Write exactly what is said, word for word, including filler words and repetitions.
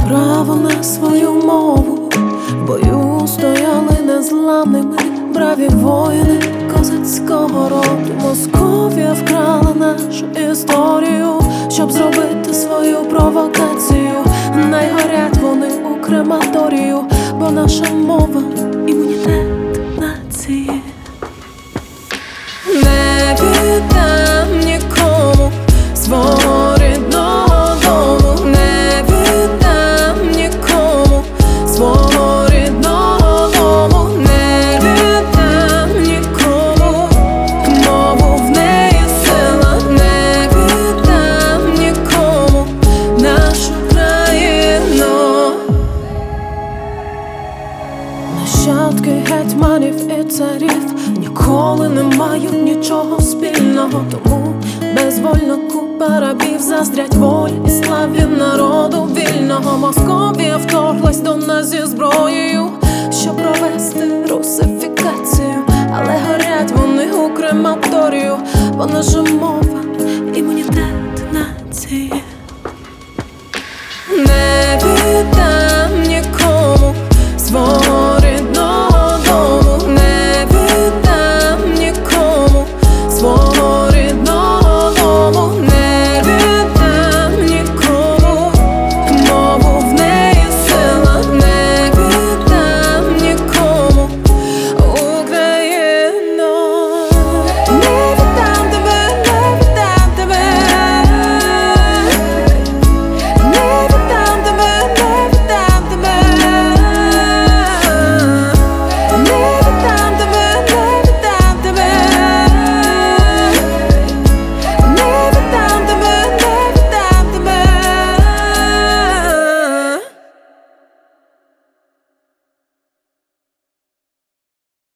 право на свою мову. В бою стояли незламними браві воїни козацького роду. Московія вкрала нашу історію, щоб зробити свою провокацію. Найгорять вони у крематорію, бо наша мова – імунітет нації. Не віддам нікому свого рідного дому, не віддам нікому свого рідного дому, не віддам нікому мову, в неї сила, не віддам нікому нашу країну. Нащадки гетьманів і царів ніколи не мають нічого спільного, тому безвольнику рабів заздрять волі і славі народу вільного. Московія вторглась до нас зі зброєю, щоб провести русифікацію, але горять вони у крематорію, бо наша мова